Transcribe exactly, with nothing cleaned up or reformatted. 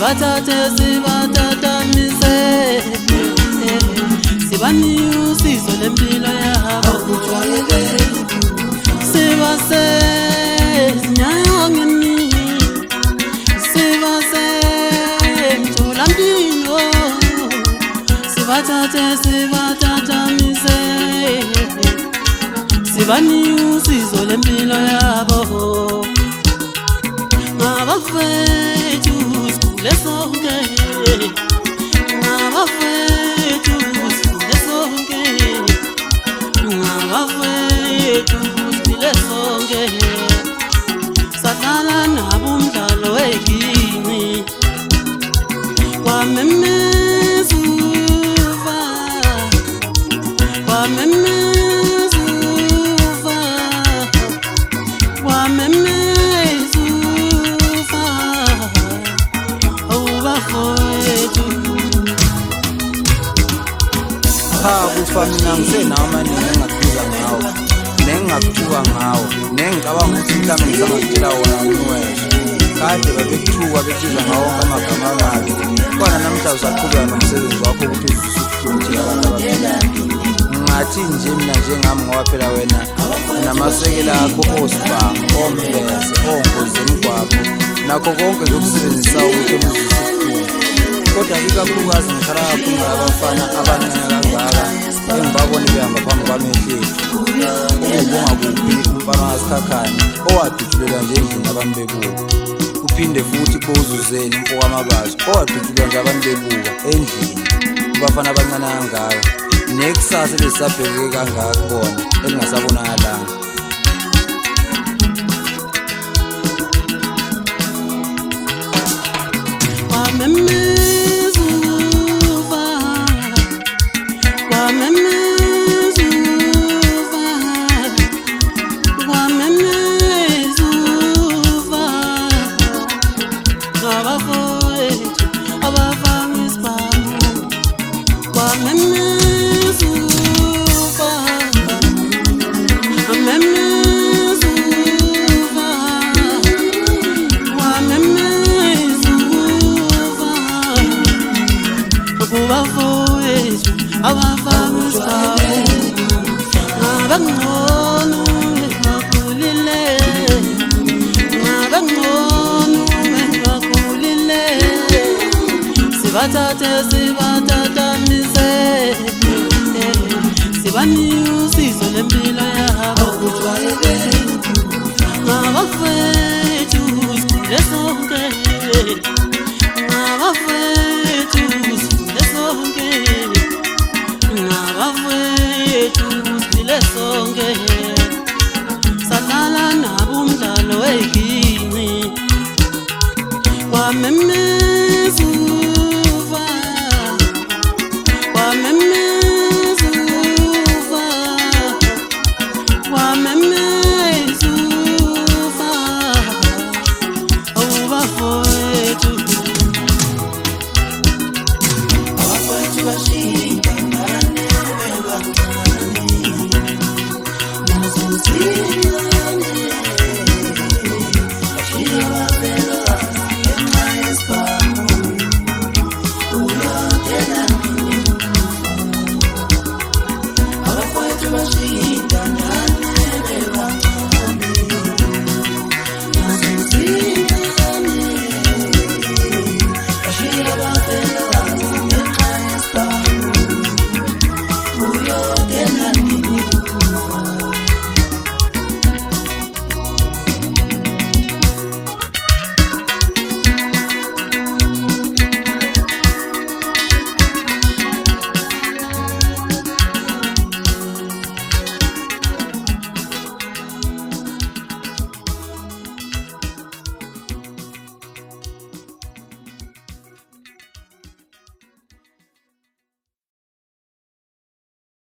sibathathe sibatatamise sibanika usizo lempilo yabo sibase nyangeni sibase mtholampilo sibathathe sibatatamise sibanika usizo lempilo yabo ngabafethu sikule sonke ngabafethu sikule sonke ngabafethu sikule sonke sadlala nabo umdlalo wegini wamemezuva wamemezuva wamemezuva awubafethu cha kufa mina ngisena amaningi engaphuza ngawo nengingakuthuka ngawo nengicabanga ukuthi mhlawumbe ngizangitshela wona umweshe kade babekuthuka bethiza ngawo amagama amabi kwana namhla usaqhubeka nomsebenzi wakho ukuthi uzusufundile abantu abaphilayo ngathi nje mina njengami ngoba phela wena namasekela akho osibanga ombese ongoze emgwaqo nakho konke zokusebenzisa ukuthi umuzisifune kodwa ikakhulukazi ngikhala kakhulu abafana abancane kangaka engibabona behamba phambi kwamehleli ubonga kuphi umfana wasikhakhane owadudulela nje endlini abantu bebuka kuphinde futhi bozuzeni umfoko amabazi owadudulela nje abantu bebuka endlini kubafana abancane kangaka nekusasa lesabheke kangaka kubona elingasabonakalanga wamemezuva wamemezuva wamemezuva ngabafowethu abafanga isibhamu wamemezuva wamemezuva wamemezuva kubafowethu abafanga isibhamu ngabangcono bakhulile ngabangcono bakhulile sibathathe sibatatamise sibanika usizo lempilo yabo ngabafethu sikule sonke ngabafethu sikule sonke ngabafethu sikule sonke sadlala nabo umdlalo wegini wameme